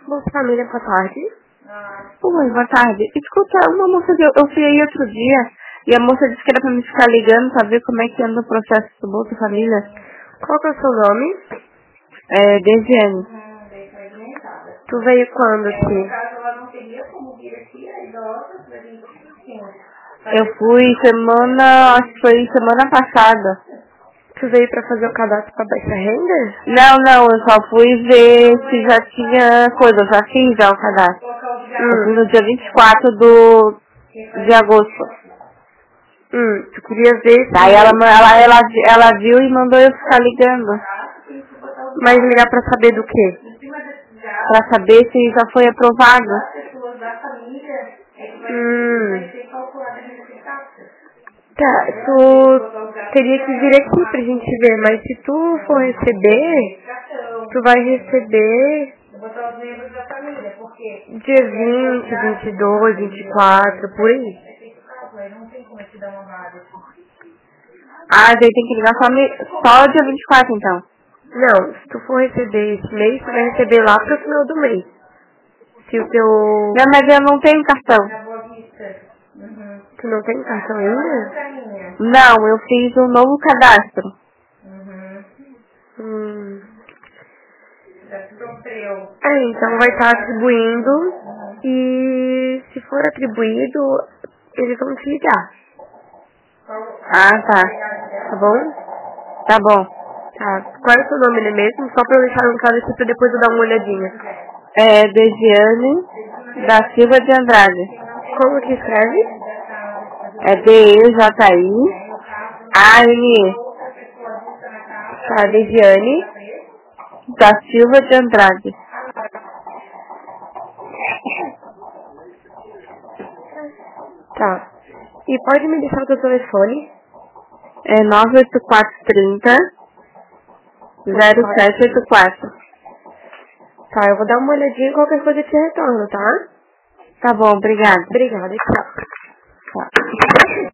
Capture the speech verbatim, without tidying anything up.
Bolsa Família, boa tarde. Oi, boa tarde. Escuta, uma moça que eu, eu fui aí outro dia e a moça disse que era pra me ficar ligando pra ver como é que anda o processo do Bolsa Família. Qual que é o seu nome? É, desde ano. Tu veio quando aqui? Eu fui semana, acho que foi semana passada. Tu veio pra fazer o cadastro pra baixa renda? Não, não, eu só fui ver se já tinha coisa, eu já fiz já o cadastro. Eu fui Hum. no dia vinte e quatro do, de agosto. Hum, tu queria ver se... Daí ela, ela, ela, ela viu e mandou eu ficar ligando. Mas ligar pra saber do quê? Pra saber se já foi aprovado. Hum. Tá, tu teria que vir aqui pra gente ver, mas se tu for receber, tu vai receber dia vinte, vinte e dois, vinte e quatro, por aí. Ah, daí tem que ligar só, me, só dia vinte e quatro então. Não, se tu for receber esse mês, tu vai receber lá pro final do mês. Se o teu... Não, mas eu não tenho cartão. Tu não tem cartão ainda? Não, eu fiz um novo cadastro. Hum. É, então vai estar atribuindo e se for atribuído, eles vão te ligar, Ah, tá. tá bom? Tá bom. Tá. Qual é o seu nome, né mesmo? Só pra eu deixar no caso aqui pra depois eu dar uma olhadinha. É Desiane da Silva de Andrade. Como que escreve? É D E J I A N E. Tá, Desiane. Da Silva de Andrade. Tá. E pode me deixar o teu telefone? É nove oito quatro três zero zero sete oito quatro. Tá, eu vou dar uma olhadinha e qualquer coisa eu te retorno, tá? Tá bom, obrigada. Obrigada, tchau. Tá.